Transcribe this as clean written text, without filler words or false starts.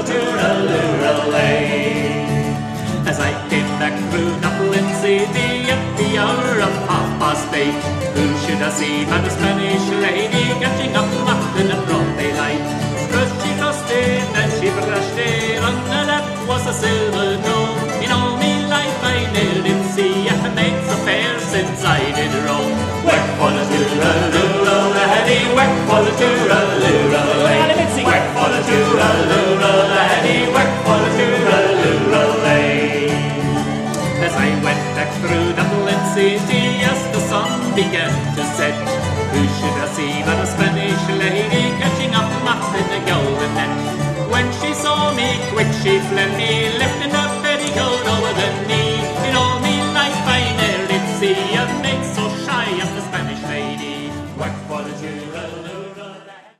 tooralooralay. As I came back through Dublin City at the hour of 8:30, who should I see but a Spanish lady catching up Latin in broad daylight. First she tossed in, then she brushed in, and that was a silver toe. In all me life I never did see a maid so fair since I did roam. Work for the tooralooralay, work for the tooralooralay, work for the tooralooralay, work for the tooralooralay. As I went back through Dublin City, as the sun began to set, who should I see but a Spanish lady catching up moth in a golden net. When she saw me, quick she fled me